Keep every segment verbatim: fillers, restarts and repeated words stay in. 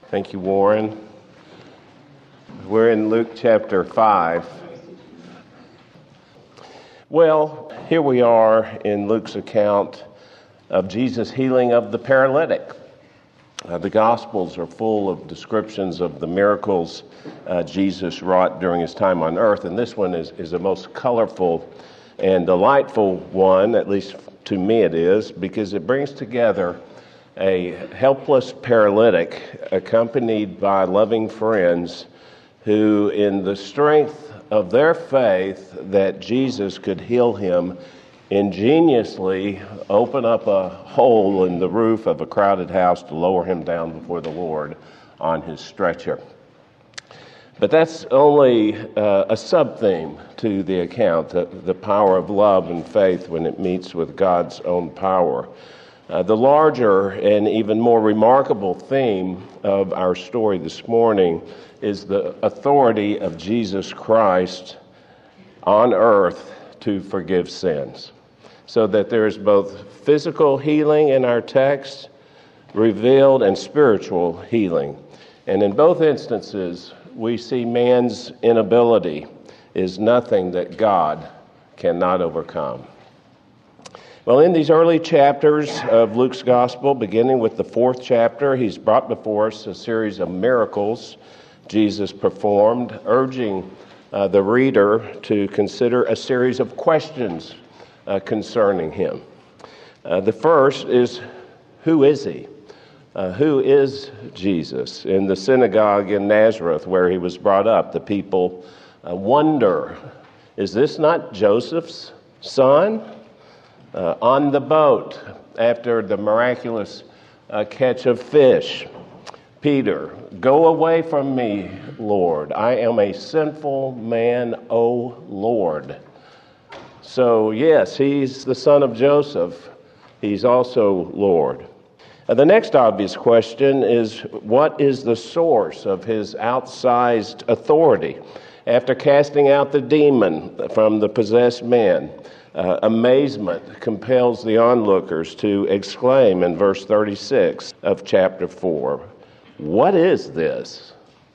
Thank you, Warren. We're in Luke chapter five. Well, here we are in Luke's account of Jesus' healing of the paralytic. Uh, the Gospels are full of descriptions of the miracles uh, Jesus wrought during his time on earth, and this one is, is the most colorful and delightful one, at least to me it is, because it brings together a helpless paralytic accompanied by loving friends who, in the strength of their faith that Jesus could heal him, ingeniously open up a hole in the roof of a crowded house to lower him down before the Lord on his stretcher. But that's only uh, a sub-theme to the account, the, the power of love and faith when it meets with God's own power. Uh, the larger and even more remarkable theme of our story this morning is the authority of Jesus Christ on earth to forgive sins. So that there is both physical healing in our text, revealed, and spiritual healing. And in both instances, we see man's inability is nothing that God cannot overcome. Well, in these early chapters of Luke's Gospel, beginning with the fourth chapter, he's brought before us a series of miracles Jesus performed, urging uh, the reader to consider a series of questions uh, concerning him. Uh, the first is, who is he? Uh, who is Jesus? In the synagogue in Nazareth, where he was brought up, the people uh, wonder, is this not Joseph's son? Uh, on the boat, after the miraculous uh, catch of fish, Peter, go away from me, Lord. I am a sinful man, O Lord. So, yes, he's the son of Joseph. He's also Lord. Uh, the next obvious question is, what is the source of his outsized authority? After casting out the demon from the possessed man, Uh, amazement compels the onlookers to exclaim in verse thirty-six of chapter four, what is this?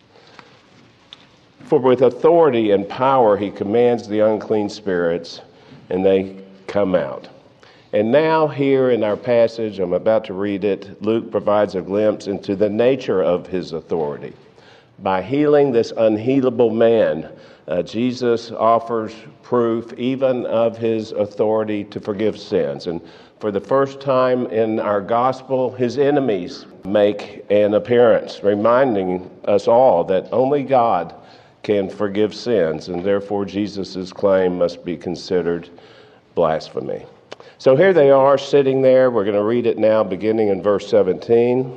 For with authority and power he commands the unclean spirits, and they come out. And now here in our passage, I'm about to read it, Luke provides a glimpse into the nature of his authority. By healing this unhealable man, Uh, Jesus offers proof even of his authority to forgive sins. And for the first time in our gospel, his enemies make an appearance, reminding us all that only God can forgive sins, and therefore Jesus' claim must be considered blasphemy. So here they are sitting there. We're going to read it now beginning in verse seventeen.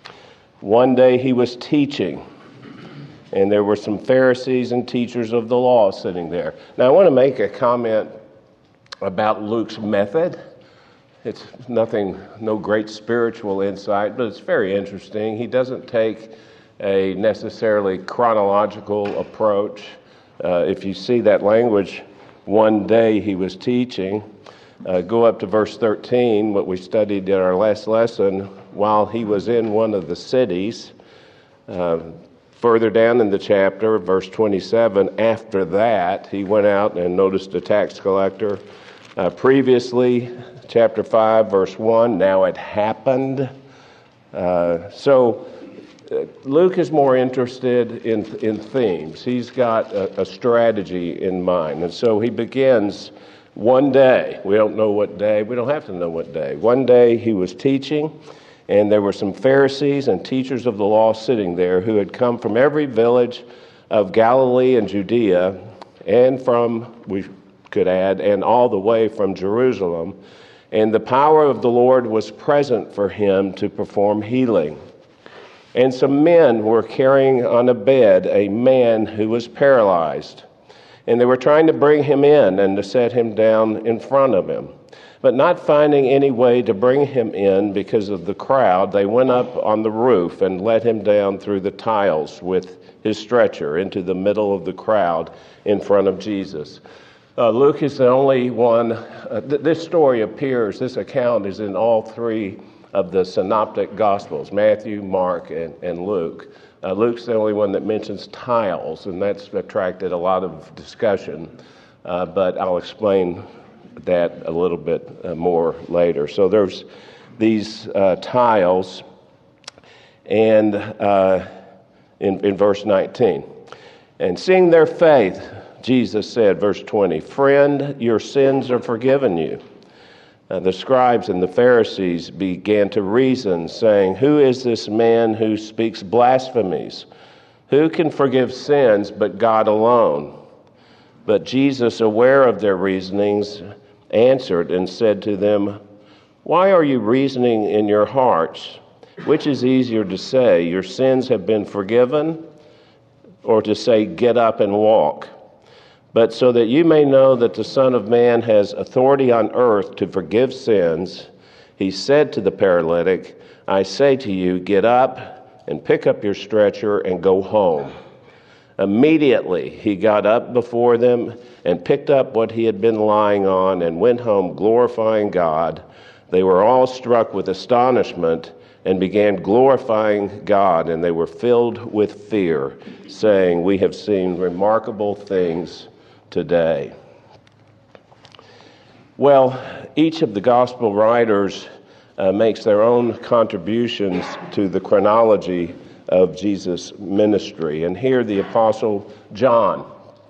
One day he was teaching, and there were some Pharisees and teachers of the law sitting there. Now, I want to make a comment about Luke's method. It's nothing, no great spiritual insight, but it's very interesting. He doesn't take a necessarily chronological approach. Uh, if you see that language, one day he was teaching, uh, go up to verse thirteen, what we studied in our last lesson, while he was in one of the cities. Uh, Further down in the chapter, verse twenty-seven, after that, he went out and noticed a tax collector. Uh, previously, chapter five, verse one, now it happened. Uh, so uh, Luke is more interested in, in themes. He's got a, a strategy in mind. And so he begins one day. We don't know what day. We don't have to know what day. One day he was teaching, and there were some Pharisees and teachers of the law sitting there who had come from every village of Galilee and Judea, and from, we could add, and all the way from Jerusalem. And the power of the Lord was present for him to perform healing. And some men were carrying on a bed a man who was paralyzed. And they were trying to bring him in and to set him down in front of him. But not finding any way to bring him in because of the crowd, they went up on the roof and let him down through the tiles with his stretcher into the middle of the crowd in front of Jesus. Uh, Luke is the only one, uh, th- this story appears, this account is in all three of the synoptic gospels, Matthew, Mark, and, and Luke. Uh, Luke's the only one that mentions tiles, and that's attracted a lot of discussion, uh, but I'll explain that a little bit uh, more later. So there's these uh, tiles, and uh, in, in verse nineteen, and seeing their faith, Jesus said, verse twenty, "Friend, your sins are forgiven you." Uh, the scribes and the Pharisees began to reason, saying, "Who is this man who speaks blasphemies? Who can forgive sins but God alone?" But Jesus, aware of their reasonings, answered and said to them, "Why are you reasoning in your hearts? Which is easier to say, 'Your sins have been forgiven,' or to say, 'Get up and walk'? But so that you may know that the Son of Man has authority on earth to forgive sins," he said to the paralytic, "I say to you, get up and pick up your stretcher and go home." Immediately he got up before them and picked up what he had been lying on and went home glorifying God. They were all struck with astonishment and began glorifying God, and they were filled with fear, saying, "We have seen remarkable things today." Well, each of the gospel writers uh, makes their own contributions to the chronology of Jesus' ministry. And here the Apostle John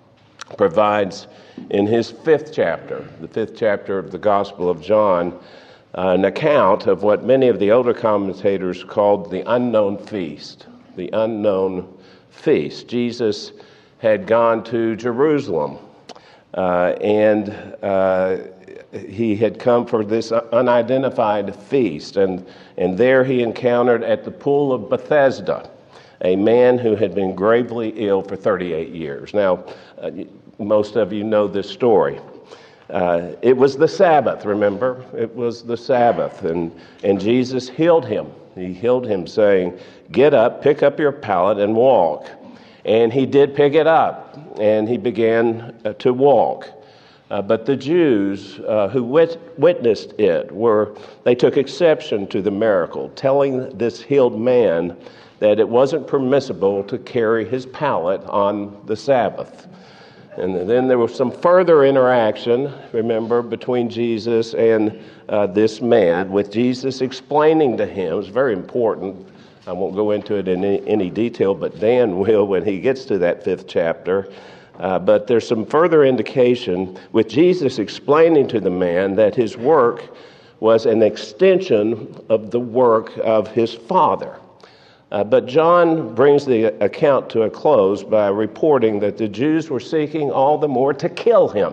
provides in his fifth chapter, the fifth chapter of the Gospel of John, uh, an account of what many of the older commentators called the unknown feast. The unknown feast. Jesus had gone to Jerusalem, uh, and uh, he had come for this unidentified feast, and, and there he encountered at the pool of Bethesda a man who had been gravely ill for thirty-eight years. Now, uh, most of you know this story. Uh, it was the Sabbath, remember? It was the Sabbath, and, and Jesus healed him. He healed him, saying, "Get up, pick up your pallet, and walk." And he did pick it up, and he began uh, to walk. Uh, but the Jews uh, who wit- witnessed it, were they took exception to the miracle, telling this healed man that it wasn't permissible to carry his pallet on the Sabbath. And then there was some further interaction, remember, between Jesus and uh, this man, with Jesus explaining to him. It's very important. I won't go into it in any, any detail, but Dan will when he gets to that fifth chapter. Uh, but there's some further indication with Jesus explaining to the man that his work was an extension of the work of his Father. Uh, but John brings the account to a close by reporting that the Jews were seeking all the more to kill him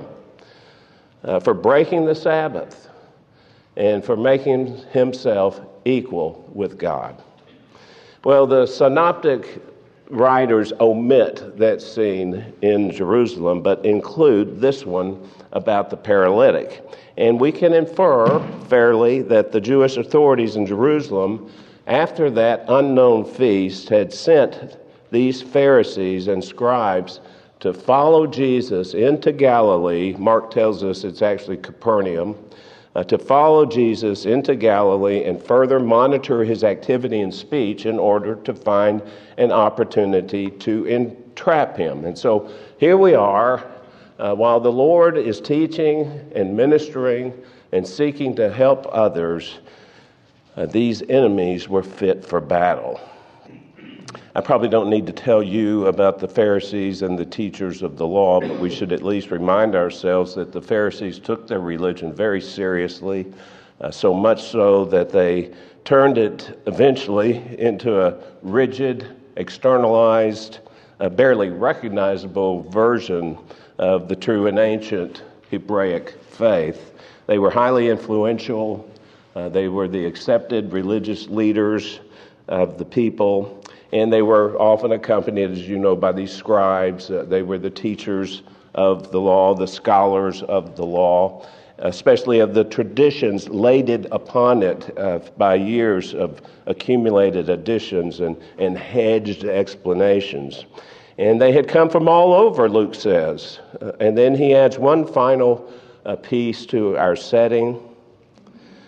uh, for breaking the Sabbath and for making himself equal with God. Well, the synoptic writers omit that scene in Jerusalem, but include this one about the paralytic. And we can infer fairly that the Jewish authorities in Jerusalem, after that unknown feast, had sent these Pharisees and scribes to follow Jesus into Galilee. Mark tells us it's actually Capernaum. Uh, to follow Jesus into Galilee and further monitor his activity and speech in order to find an opportunity to entrap him. And so here we are, uh, while the Lord is teaching and ministering and seeking to help others, uh, these enemies were fit for battle. I probably don't need to tell you about the Pharisees and the teachers of the law, but we should at least remind ourselves that the Pharisees took their religion very seriously, uh, so much so that they turned it eventually into a rigid, externalized, uh, barely recognizable version of the true and ancient Hebraic faith. They were highly influential. Uh, they were the accepted religious leaders of the people. And they were often accompanied, as you know, by these scribes. Uh, they were the teachers of the law, the scholars of the law, especially of the traditions laid upon it uh, by years of accumulated additions and, and hedged explanations. And they had come from all over, Luke says. Uh, and then he adds one final uh, piece to our setting.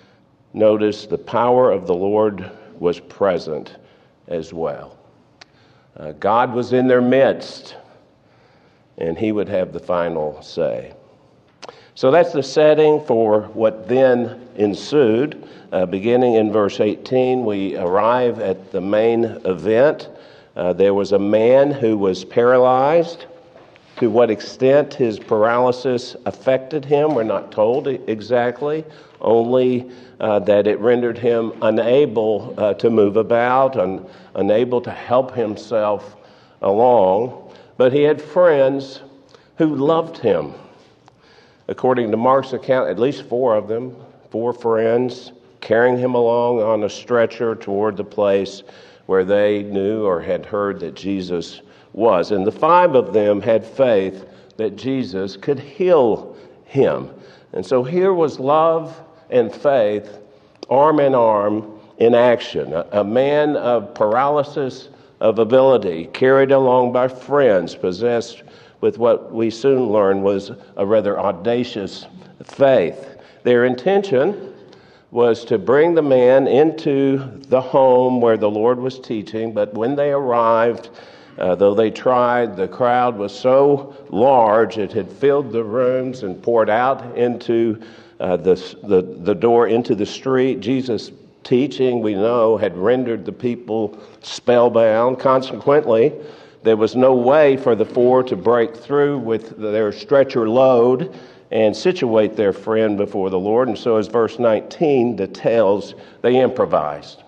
notice the power of the Lord was present as well. Uh, God was in their midst, and he would have the final say. So that's the setting for what then ensued. Uh, beginning in verse eighteen, we arrive at the main event. Uh, there was a man who was paralyzed. To what extent his paralysis affected him, we're not told exactly, only uh, that it rendered him unable uh, to move about, un- unable to help himself along. But he had friends who loved him. According to Mark's account, at least four of them, four friends, carrying him along on a stretcher toward the place where they knew or had heard that Jesus was. And the five of them had faith that Jesus could heal him. And so here was love and faith, arm in arm, in action. A, a man of paralysis of ability, carried along by friends, possessed with what we soon learned was a rather audacious faith. Their intention was to bring the man into the home where the Lord was teaching, but when they arrived, uh, though they tried, the crowd was so large it had filled the rooms and poured out into uh, the, the, the door into the street. Jesus' teaching, we know, had rendered the people spellbound. Consequently, there was no way for the four to break through with their stretcher load and situate their friend before the Lord. And so as verse nineteen details, they improvised.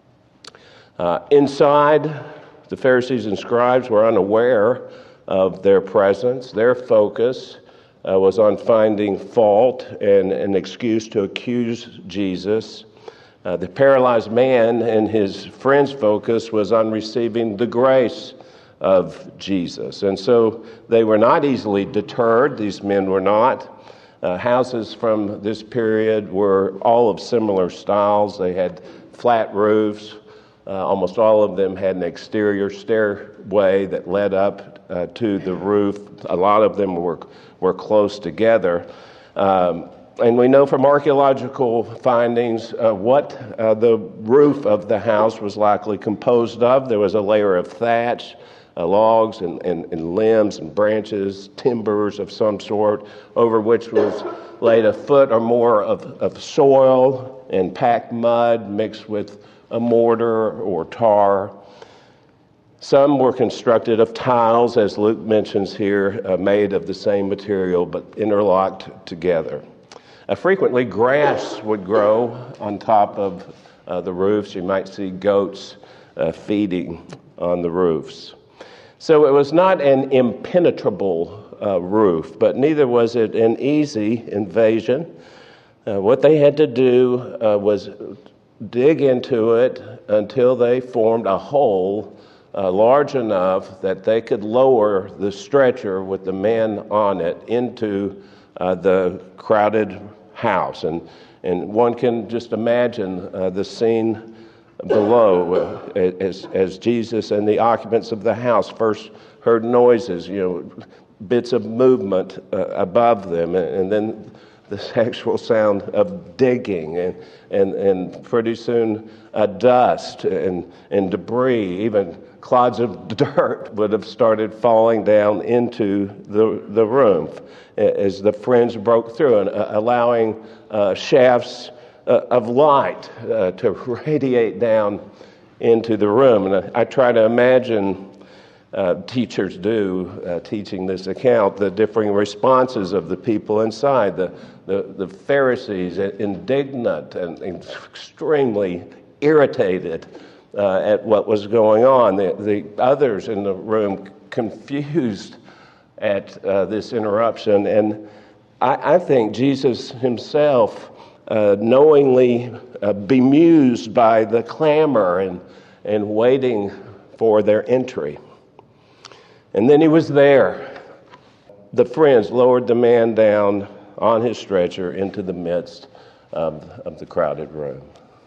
Uh, inside, the Pharisees and scribes were unaware of their presence. Their focus uh, was on finding fault and an excuse to accuse Jesus. Uh, the paralyzed man and his friends' focus was on receiving the grace of Jesus. And so they were not easily deterred. These men were not. Uh, houses from this period were all of similar styles. They had flat roofs. Uh, almost all of them had an exterior stairway that led up uh, to the roof. A lot of them were, were close together. Um, and we know from archaeological findings uh, what uh, the roof of the house was likely composed of. There was a layer of thatch, Uh, logs and, and, and limbs and branches, timbers of some sort, over which was laid a foot or more of, of soil and packed mud mixed with a mortar or tar. Some were constructed of tiles, as Luke mentions here, uh, made of the same material but interlocked together. Uh, frequently, grass would grow on top of uh, the roofs. You might see goats uh, feeding on the roofs. So it was not an impenetrable uh, roof, but neither was it an easy invasion. Uh, what they had to do uh, was dig into it until they formed a hole uh, large enough that they could lower the stretcher with the man on it into uh, the crowded house. And, and one can just imagine uh, the scene below uh, as, as Jesus and the occupants of the house first heard noises, you know, bits of movement uh, above them, and, and then this actual sound of digging, and and, and pretty soon uh, dust and, and debris, even clods of dirt would have started falling down into the, the room as the friends broke through, and uh, allowing uh, shafts Uh, of light uh, to radiate down into the room. And I, I try to imagine, uh, teachers do, uh, teaching this account, the differing responses of the people inside. The, the, the Pharisees, indignant and extremely irritated uh, at what was going on. The, the others in the room confused at uh, this interruption. And I, I think Jesus himself Uh, knowingly uh, bemused by the clamor and, and waiting for their entry. And then he was there. The friends lowered the man down on his stretcher into the midst of, of the crowded room.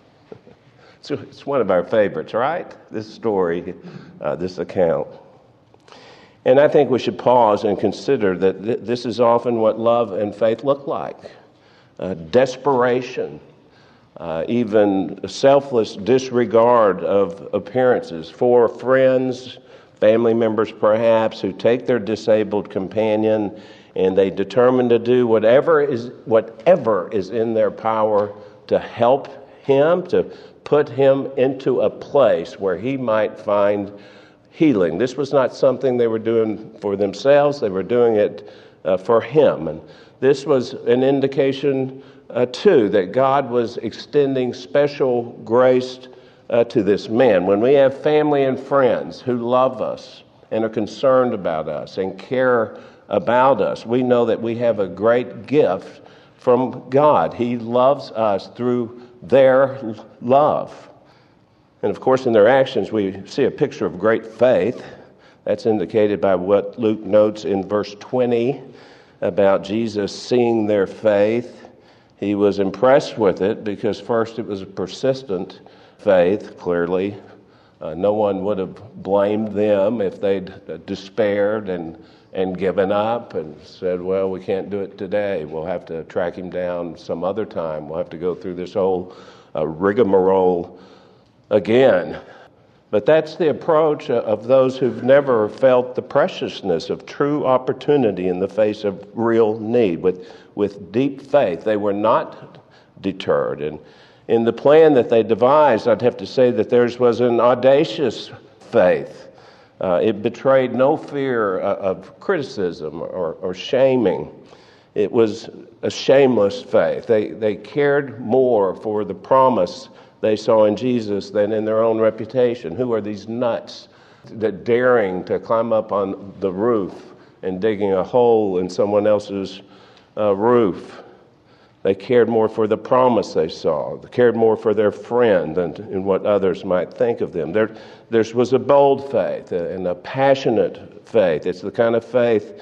So it's one of our favorites, right? This story, uh, this account. And I think we should pause and consider that th- this is often what love and faith look like. Uh, desperation uh, even selfless disregard of appearances for friends, family members perhaps, who take their disabled companion and they determine to do whatever is whatever is in their power to help him, to put him into a place where he might find healing. This was not something they were doing for themselves. They were doing it uh, for him. And this was an indication, uh, too, that God was extending special grace uh, to this man. When we have family and friends who love us and are concerned about us and care about us, we know that we have a great gift from God. He loves us through their love. And of course, in their actions, we see a picture of great faith. That's indicated by what Luke notes in verse twenty about Jesus seeing their faith. He was impressed with it because first it was a persistent faith, clearly. Uh, no one would have blamed them if they'd despaired and, and given up and said, well, we can't do it today. We'll have to track him down some other time. We'll have to go through this whole uh, rigmarole again. But that's the approach of those who've never felt the preciousness of true opportunity in the face of real need. With, with deep faith, they were not deterred. And in the plan that they devised, I'd have to say that theirs was an audacious faith. Uh, it betrayed no fear of criticism or, or shaming. It was a shameless faith. They, they cared more for the promise they saw in Jesus than in their own reputation. Who are these nuts that daring to climb up on the roof and digging a hole in someone else's uh, roof? They cared more for the promise they saw. They cared more for their friend than in what others might think of them. There, there was a bold faith and a passionate faith. It's the kind of faith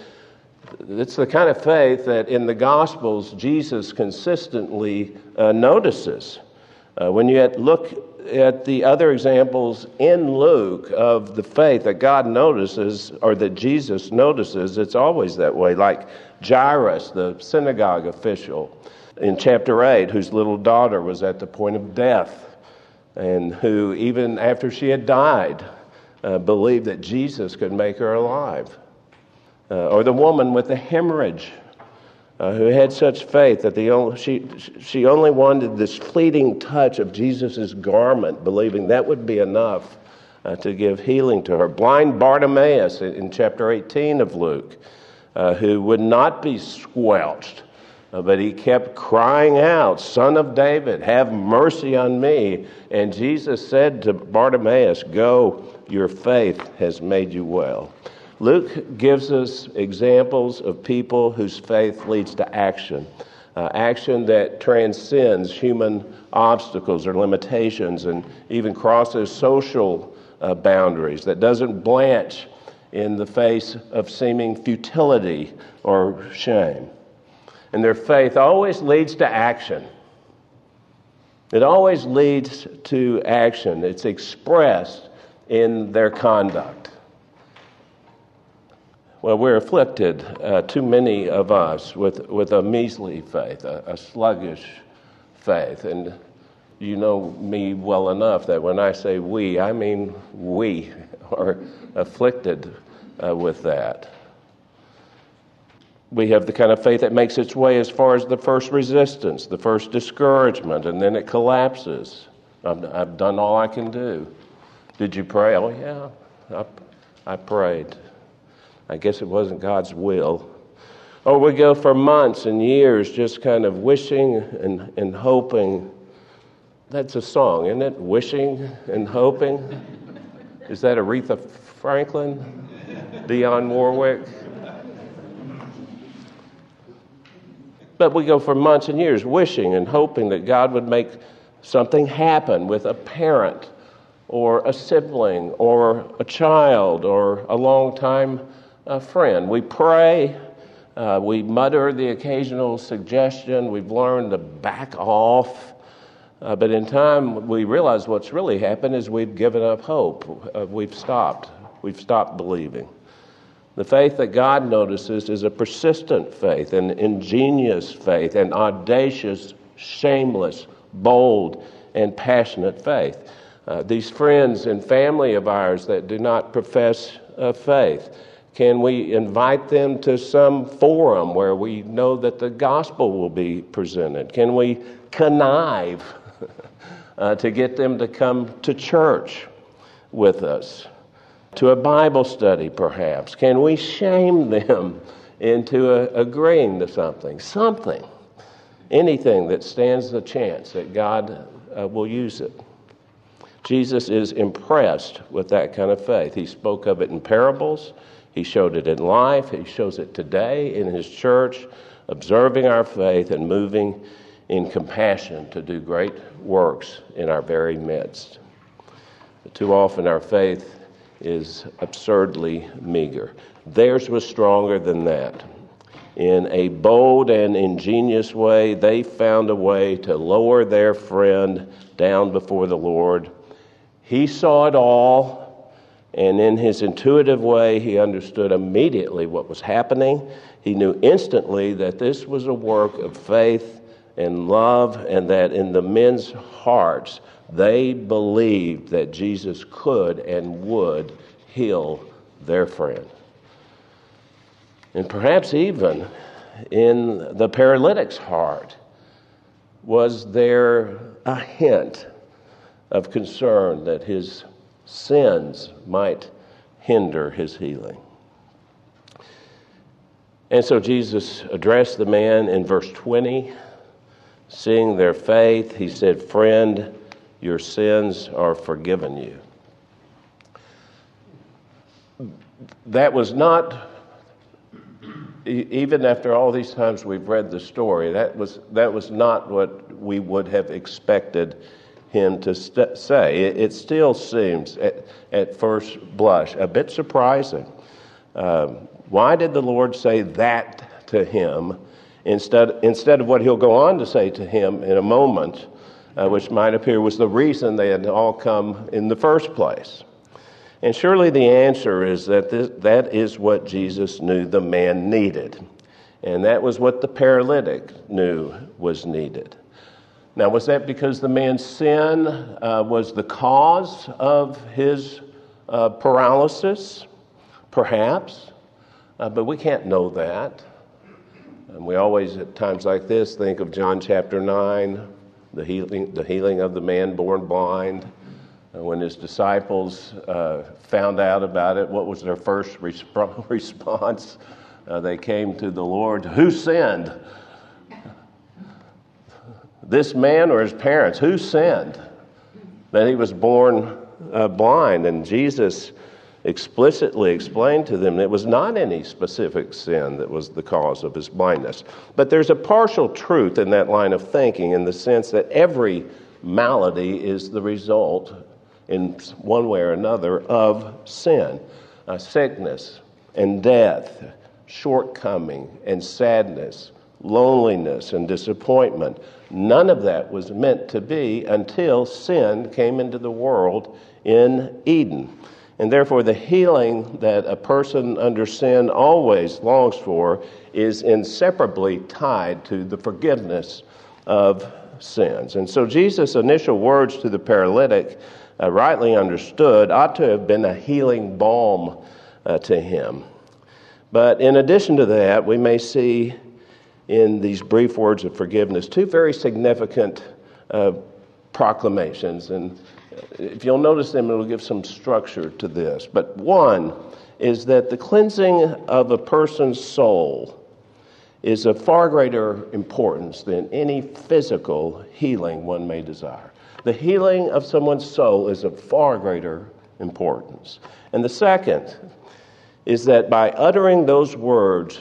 It's the kind of faith that in the Gospels Jesus consistently uh, notices. Uh, when you look at the other examples in Luke of the faith that God notices or that Jesus notices, it's always that way. Like Jairus, the synagogue official in chapter eight, whose little daughter was at the point of death and who, even after she had died, uh, believed that Jesus could make her alive. Uh, or the woman with the hemorrhage, uh, who had such faith that the only, she she only wanted this fleeting touch of Jesus' garment, believing that would be enough uh, to give healing to her. Blind Bartimaeus in, in chapter eighteen of Luke, uh, who would not be squelched, uh, but he kept crying out, "Son of David, have mercy on me." And Jesus said to Bartimaeus, "Go, your faith has made you well." Luke gives us examples of people whose faith leads to action, uh, action that transcends human obstacles or limitations and even crosses social uh, boundaries, that doesn't blanch in the face of seeming futility or shame. And their faith always leads to action. It always leads to action. It's expressed in their conduct. Well, we're afflicted, uh, too many of us, with, with a measly faith, a, a sluggish faith. And you know me well enough that when I say we, I mean we are afflicted uh, with that. We have the kind of faith that makes its way as far as the first resistance, the first discouragement, and then it collapses. I've, I've done all I can do. Did you pray? Oh, yeah, I, I prayed. I guess it wasn't God's will. Or we go for months and years just kind of wishing and, and hoping. That's a song, isn't it? Wishing and hoping. Is that Aretha Franklin? Dionne Warwick? But we go for months and years wishing and hoping that God would make something happen with a parent or a sibling or a child or a long-time a friend. We pray, uh, we mutter the occasional suggestion, we've learned to back off, uh, but in time we realize what's really happened is we've given up hope. Uh, we've stopped. We've stopped believing. The faith that God notices is a persistent faith, an ingenious faith, an audacious, shameless, bold and passionate faith. Uh, these friends and family of ours that do not profess uh, faith, can we invite them to some forum where we know that the gospel will be presented? Can we connive uh, to get them to come to church with us, to a Bible study perhaps? Can we shame them into a, agreeing to something? Something. Anything that stands the chance that God uh, will use it. Jesus is impressed with that kind of faith. He spoke of it in parables. He showed it in life. He shows it today in his church, observing our faith and moving in compassion to do great works in our very midst. But too often our faith is absurdly meager. Theirs was stronger than that. In a bold and ingenious way, they found a way to lower their friend down before the Lord. He saw it all, and in his intuitive way, he understood immediately what was happening. He knew instantly that this was a work of faith and love, and that in the men's hearts, they believed that Jesus could and would heal their friend. And perhaps even in the paralytic's heart was there a hint of concern that his sins might hinder his healing. And so Jesus addressed the man in verse twenty. Seeing their faith, he said, "Friend, your sins are forgiven you." That was not, even after all these times we've read the story, that was that was not what we would have expected him to st- say. It, it still seems, at, at first blush, a bit surprising. Um, why did the Lord say that to him instead instead of what he'll go on to say to him in a moment, uh, which might appear was the reason they had all come in the first place? And surely the answer is that this, that is what Jesus knew the man needed. And that was what the paralytic knew was needed. Now, was that because the man's sin uh, was the cause of his uh, paralysis? Perhaps. Uh, but we can't know that. And we always, at times like this, think of John chapter nine, the healing, the healing of the man born blind. And when his disciples uh, found out about it, what was their first resp- response? Uh, they came to the Lord. Who sinned? This man or his parents? Who sinned that he was born uh, blind? And Jesus explicitly explained to them that it was not any specific sin that was the cause of his blindness. But there's a partial truth in that line of thinking, in the sense that every malady is the result, in one way or another, of sin. Uh, sickness and death, shortcoming and sadness, loneliness and disappointment. None of that was meant to be until sin came into the world in Eden. And therefore, the healing that a person under sin always longs for is inseparably tied to the forgiveness of sins. And so Jesus' initial words to the paralytic, uh, rightly understood, ought to have been a healing balm uh, to him. But in addition to that, we may see in these brief words of forgiveness two very significant uh, proclamations. And if you'll notice them, it'll give some structure to this. But one is that the cleansing of a person's soul is of far greater importance than any physical healing one may desire. The healing of someone's soul is of far greater importance. And the second is that by uttering those words,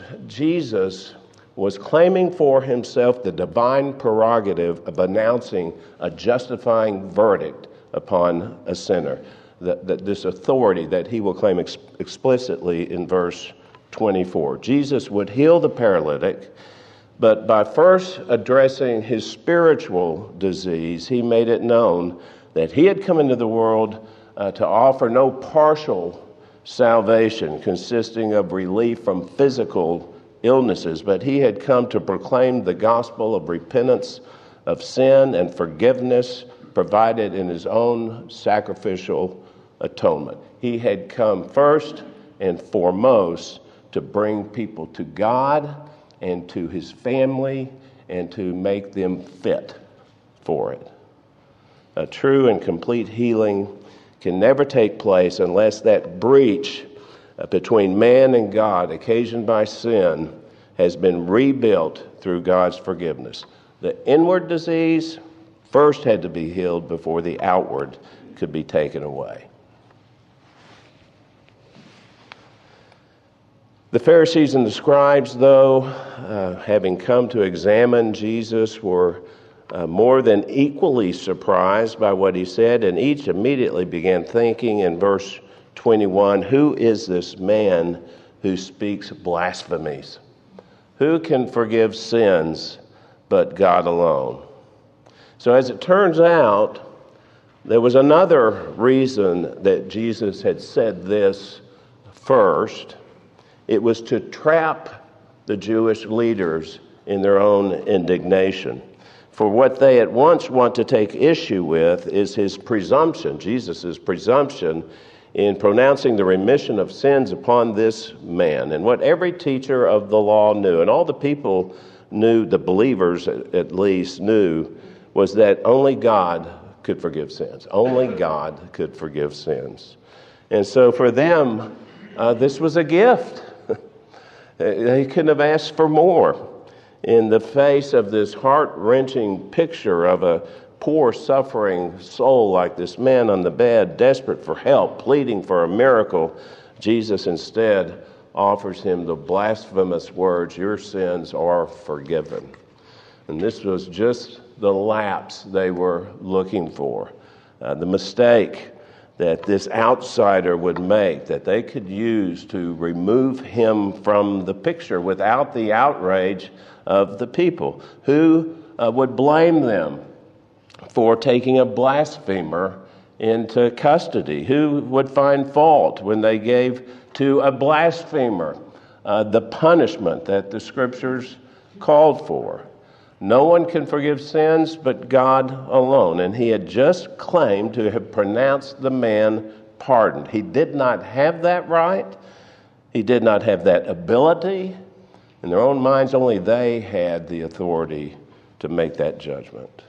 Jesus was claiming for himself the divine prerogative of announcing a justifying verdict upon a sinner. That, that this authority that he will claim ex- explicitly in verse twenty-four. Jesus would heal the paralytic, but by first addressing his spiritual disease, he made it known that he had come into the world uh, to offer no partial salvation consisting of relief from physical illnesses, but he had come to proclaim the gospel of repentance of sin and forgiveness provided in his own sacrificial atonement. He had come first and foremost to bring people to God and to his family and to make them fit for it. A true and complete healing can never take place unless that breach between man and God, occasioned by sin, has been rebuilt through God's forgiveness. The inward disease first had to be healed before the outward could be taken away. The Pharisees and the scribes, though, uh, having come to examine Jesus, were uh, more than equally surprised by what he said, and each immediately began thinking in verse twenty-one, who is this man who speaks blasphemies? Who can forgive sins but God alone? So as it turns out, there was another reason that Jesus had said this first. It was to trap the Jewish leaders in their own indignation. For what they at once want to take issue with is his presumption, Jesus' presumption, in pronouncing the remission of sins upon this man. And what every teacher of the law knew, and all the people knew, the believers at least knew, was that only God could forgive sins. Only God could forgive sins. And so for them, uh, this was a gift. They couldn't have asked for more. In the face of this heart-wrenching picture of a poor, suffering soul like this man on the bed, desperate for help, pleading for a miracle, Jesus instead offers him the blasphemous words, your sins are forgiven. And this was just the lapse they were looking for, uh, the mistake that this outsider would make, that they could use to remove him from the picture without the outrage of the people, who uh, would blame them for taking a blasphemer into custody, who would find fault when they gave to a blasphemer uh, the punishment that the scriptures called for. No one can forgive sins but God alone. And he had just claimed to have pronounced the man pardoned. He did not have that right. He did not have that ability. In their own minds, only they had the authority to make that judgment.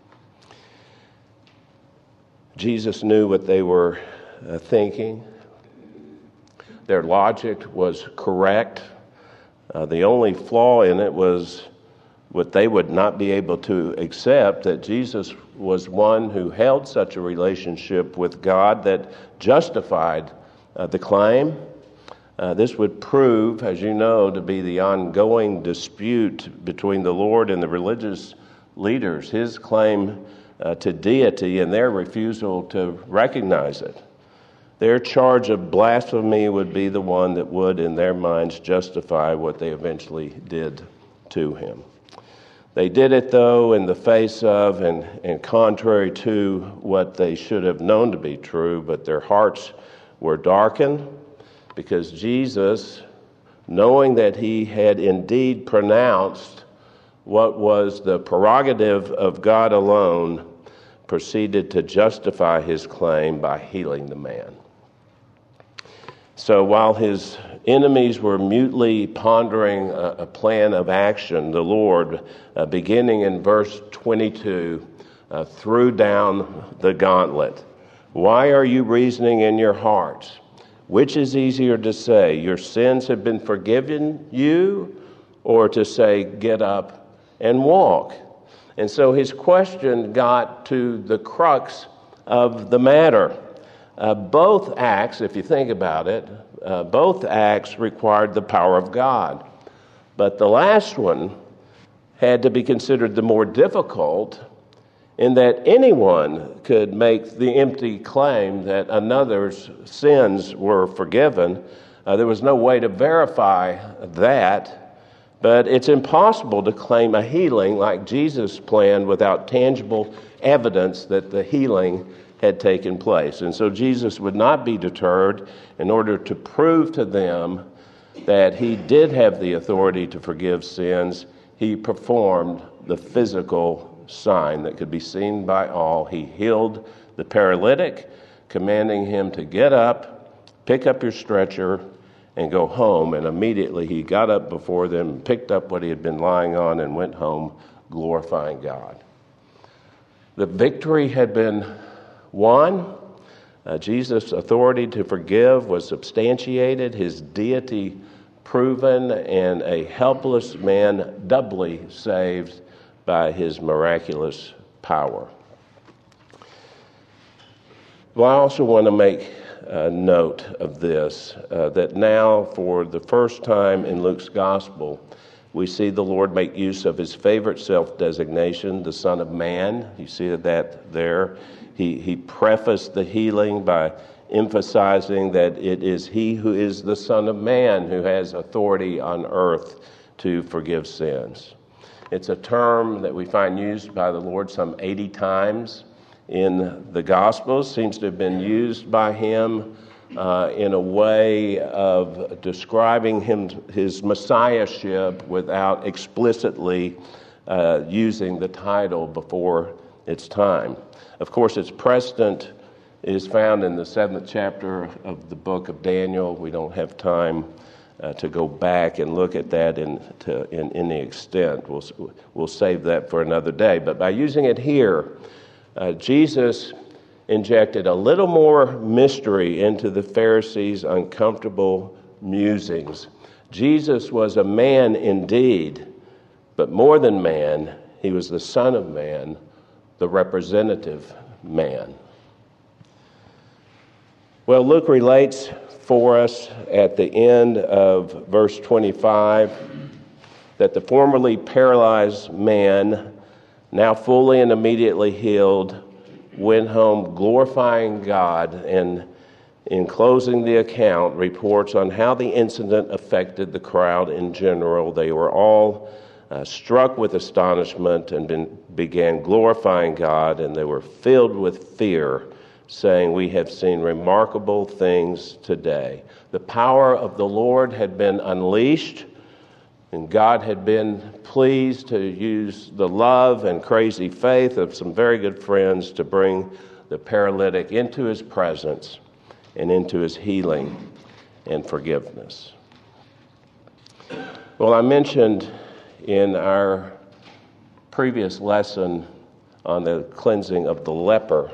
Jesus knew what they were uh, thinking. Their logic was correct. Uh, the only flaw in it was what they would not be able to accept, that Jesus was one who held such a relationship with God that justified uh, the claim. Uh, this would prove, as you know, to be the ongoing dispute between the Lord and the religious leaders, his claim uh, to deity and their refusal to recognize it. Their charge of blasphemy would be the one that would, in their minds, justify what they eventually did to him. They did it, though, in the face of and, and contrary to what they should have known to be true, but their hearts were darkened because Jesus, knowing that he had indeed pronounced what was the prerogative of God alone, proceeded to justify his claim by healing the man. So while his enemies were mutely pondering a, a plan of action, the Lord, uh, beginning in verse twenty-two, uh, threw down the gauntlet. Why are you reasoning in your hearts? Which is easier to say, your sins have been forgiven you, or to say, get up and walk? And so his question got to the crux of the matter. Uh, both acts, if you think about it, uh, both acts required the power of God. But the last one had to be considered the more difficult, in that anyone could make the empty claim that another's sins were forgiven. Uh, there was no way to verify that, but it's impossible to claim a healing like Jesus planned without tangible evidence that the healing had taken place. And so Jesus would not be deterred. In order to prove to them that he did have the authority to forgive sins, he performed the physical sign that could be seen by all. He healed the paralytic, commanding him to get up, pick up your stretcher, and go home. And immediately he got up before them, picked up what he had been lying on, and went home, glorifying God. The victory had been won. Uh, Jesus' authority to forgive was substantiated, his deity proven, and a helpless man doubly saved by his miraculous power. Well, I also want to make a note of this, uh, that now for the first time in Luke's gospel, we see the Lord make use of his favorite self-designation, the Son of Man. You see that there. He, he prefaced the healing by emphasizing that it is he who is the Son of Man who has authority on earth to forgive sins. It's a term that we find used by the Lord some eighty times in the Gospels. Seems to have been used by him uh, in a way of describing him, his messiahship without explicitly uh, using the title before its time. Of course, its precedent is found in the seventh chapter of the book of Daniel. We don't have time uh, to go back and look at that in, to, in any extent. We'll, we'll save that for another day. But by using it here, uh, Jesus injected a little more mystery into the Pharisees' uncomfortable musings. Jesus was a man indeed, but more than man, he was the Son of Man, the representative man. Well, Luke relates for us at the end of verse twenty-five that the formerly paralyzed man, now fully and immediately healed, went home glorifying God, and in closing the account, reports on how the incident affected the crowd in general. They were all uh, struck with astonishment and been, began glorifying God, and they were filled with fear, saying, "We have seen remarkable things today." The power of the Lord had been unleashed, and God had been pleased to use the love and crazy faith of some very good friends to bring the paralytic into his presence and into his healing and forgiveness. Well, I mentioned in our previous lesson on the cleansing of the leper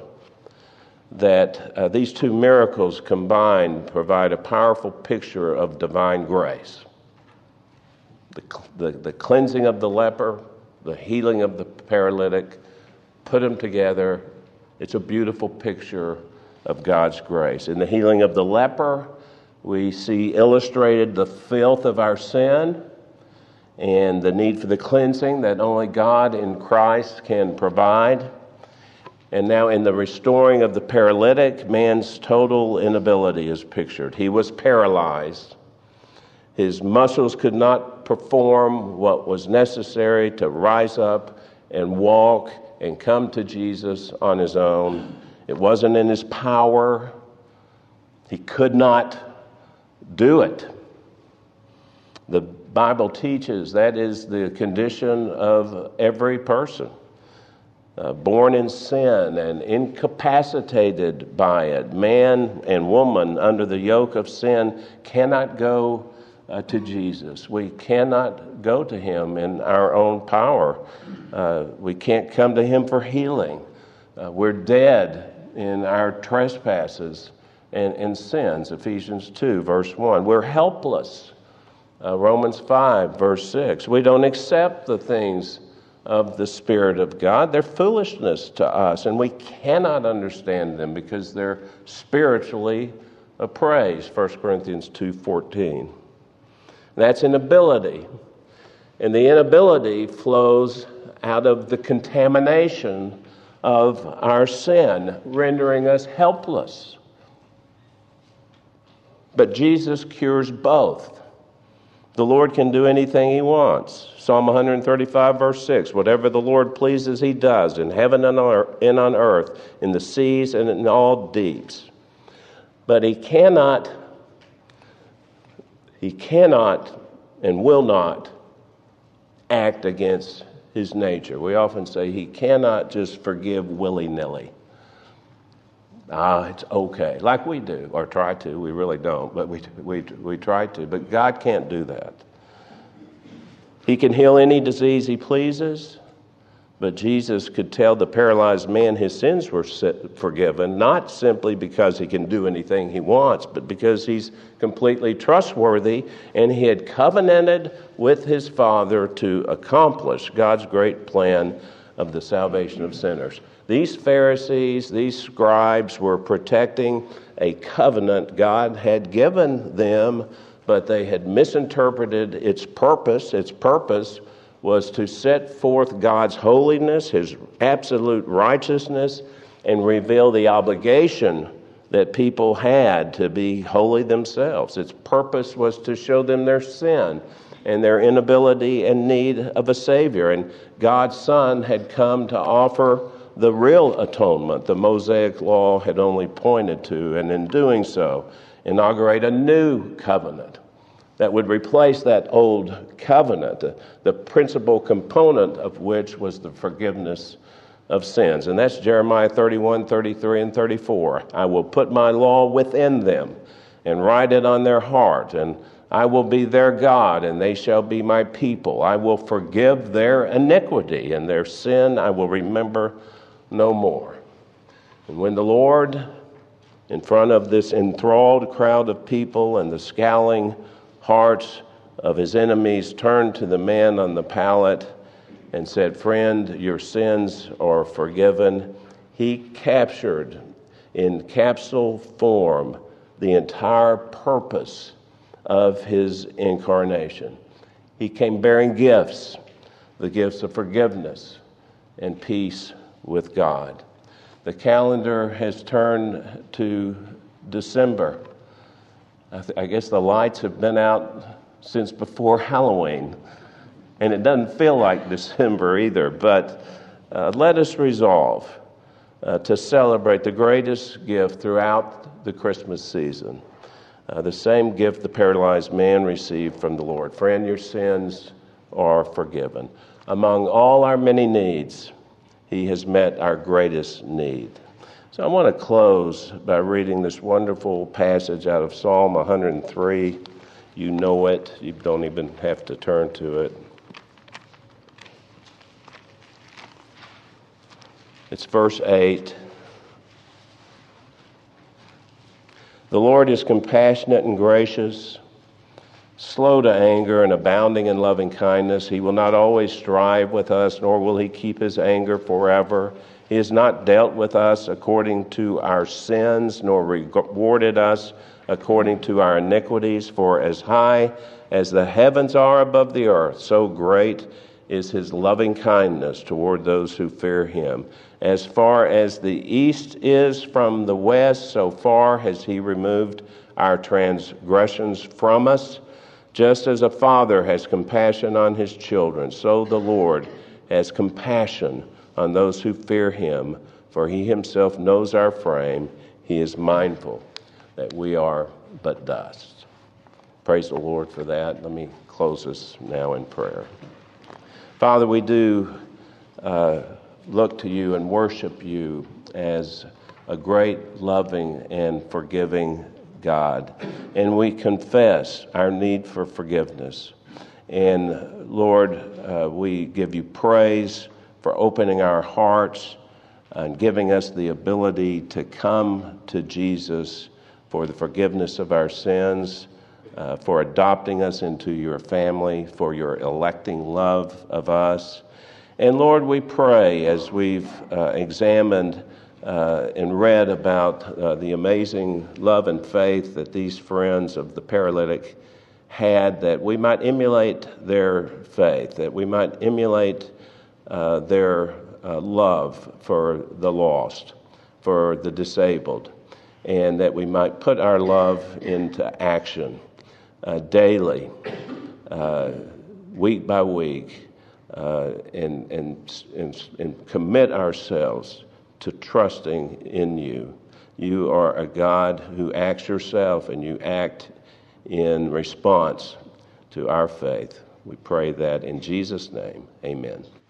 that uh, these two miracles combined provide a powerful picture of divine grace. The, the, the cleansing of the leper, the healing of the paralytic, put them together. It's a beautiful picture of God's grace. In the healing of the leper, we see illustrated the filth of our sin and the need for the cleansing that only God in Christ can provide. And now in the restoring of the paralytic, man's total inability is pictured. He was paralyzed. His muscles could not perform what was necessary to rise up and walk and come to Jesus on his own. It wasn't in his power. He could not do it. The Bible teaches that is the condition of every person. Uh, born in sin and incapacitated by it. Man and woman under the yoke of sin cannot go uh, to Jesus. We cannot go to him in our own power. Uh, we can't come to him for healing. Uh, we're dead in our trespasses and, and sins. Ephesians two, verse one. We're helpless. Uh, Romans five, verse six. We don't accept the things of the Spirit of God. They're foolishness to us, and we cannot understand them because they're spiritually appraised. First Corinthians two fourteen. That's inability. And the inability flows out of the contamination of our sin, rendering us helpless. But Jesus cures both. The Lord can do anything he wants. Psalm one thirty-five, verse six, whatever the Lord pleases, he does, in heaven and on earth, in the seas and in all deeps. But he cannot, he cannot and will not act against his nature. We often say he cannot just forgive willy-nilly. Ah, it's okay, like we do, or try to. We really don't, but we we we try to. But God can't do that. He can heal any disease he pleases, but Jesus could tell the paralyzed man his sins were forgiven, not simply because he can do anything he wants, but because he's completely trustworthy, and he had covenanted with his Father to accomplish God's great plan of the salvation of sinners. These Pharisees, these scribes were protecting a covenant God had given them, but they had misinterpreted its purpose. Its purpose was to set forth God's holiness, his absolute righteousness, and reveal the obligation that people had to be holy themselves. Its purpose was to show them their sin and their inability and need of a Savior. And God's Son had come to offer the real atonement the Mosaic law had only pointed to, and in doing so, inaugurate a new covenant that would replace that old covenant, the, the principal component of which was the forgiveness of sins. And that's Jeremiah thirty-one, thirty-three, and thirty-four. I will put my law within them and write it on their heart, and I will be their God, and they shall be my people. I will forgive their iniquity, and their sin I will remember no more. And when the Lord, in front of this enthralled crowd of people and the scowling hearts of his enemies, turned to the man on the pallet and said, "Friend, your sins are forgiven," he captured in capsule form the entire purpose of his incarnation. He came bearing gifts, the gifts of forgiveness and peace with God. The calendar has turned to December. I, th- I guess the lights have been out since before Halloween, and it doesn't feel like December either, but uh, let us resolve uh, to celebrate the greatest gift throughout the Christmas season, uh, the same gift the paralyzed man received from the Lord. Friend, your sins are forgiven. Among all our many needs, he has met our greatest need. So I want to close by reading this wonderful passage out of Psalm one hundred three. You know it. You don't even have to turn to it. It's verse eight. The Lord is compassionate and gracious, slow to anger and abounding in loving kindness. He will not always strive with us, nor will he keep his anger forever. He has not dealt with us according to our sins, nor rewarded us according to our iniquities. For as high as the heavens are above the earth, so great is his loving kindness toward those who fear him. As far as the east is from the west, so far has he removed our transgressions from us. Just as a father has compassion on his children, so the Lord has compassion on those who fear him, for he himself knows our frame. He is mindful that we are but dust. Praise the Lord for that. Let me close this now in prayer. Father, we do uh, look to you and worship you as a great, loving, and forgiving God. And we confess our need for forgiveness. And Lord, uh, we give you praise for opening our hearts and giving us the ability to come to Jesus for the forgiveness of our sins, uh, for adopting us into your family, for your electing love of us. And Lord, we pray as we've uh, examined uh, and read about uh, the amazing love and faith that these friends of the paralytic had, that we might emulate their faith, that we might emulate uh, their uh, love for the lost, for the disabled, and that we might put our love into action uh, daily, uh, week by week, uh, and, and, and, and commit ourselves to trusting in you. You are a God who acts yourself, and you act in response to our faith. We pray that in Jesus' name, amen.